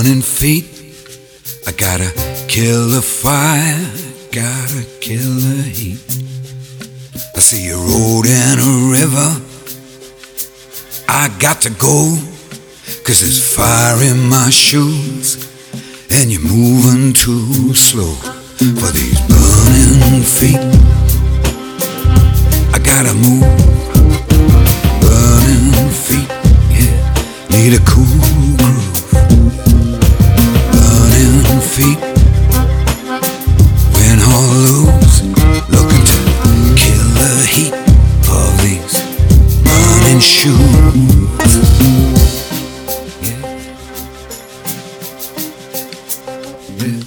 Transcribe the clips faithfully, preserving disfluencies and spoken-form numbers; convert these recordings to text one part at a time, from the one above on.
burning feet. I gotta kill the fire, gotta kill the heat. I see a road and a river, I got to go, 'cause there's fire in my shoes, and you're moving too slow for these burning feet. I gotta move, burning feet, yeah, need a cool groove. Burning feet, when all loose, looking to kill the heat of these burning shoes. Yeah. Yeah.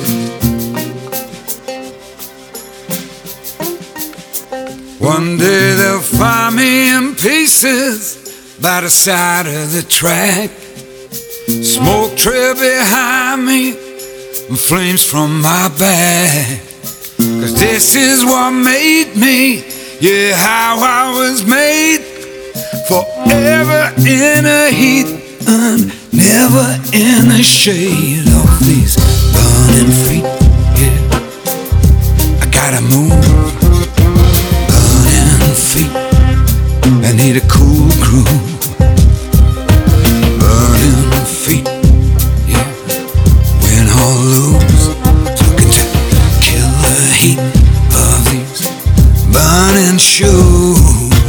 One day they'll find me in pieces by the side of the track. Smoke trail behind me and flames from my back. 'Cause this is what made me, yeah, how I was made. Forever in the heat and never in the shade of these burning feet, yeah. I gotta move, burning feet, I need a cool groove. Burning feet, yeah, when all loose, looking to kill the heat of these burning shoes.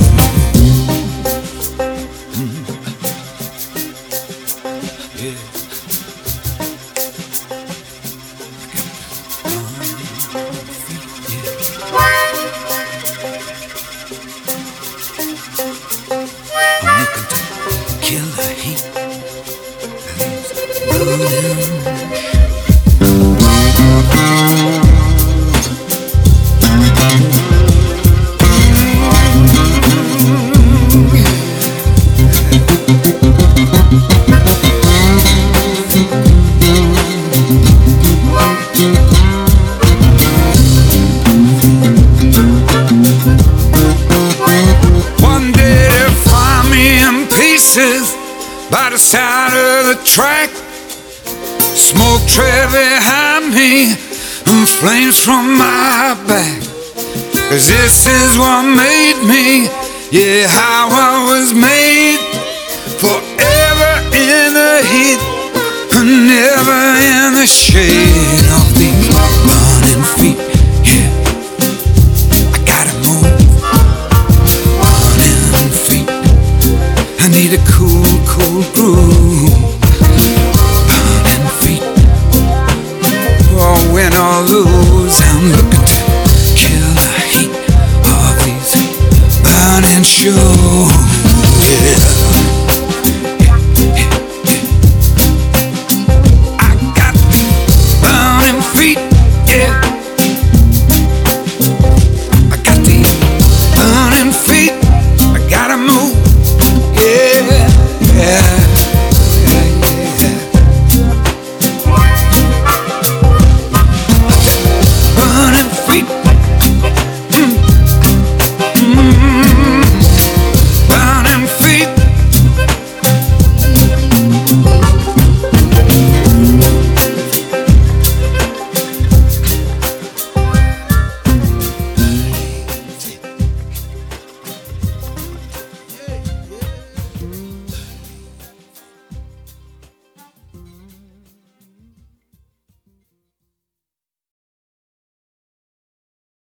Kill the heat of these burning. One day they'll find me in pieces by the side of the track. Smoke trail behind me and flames from my back. 'Cause this is what made me, yeah, how I was made. Forever in the heat and never in the shade of these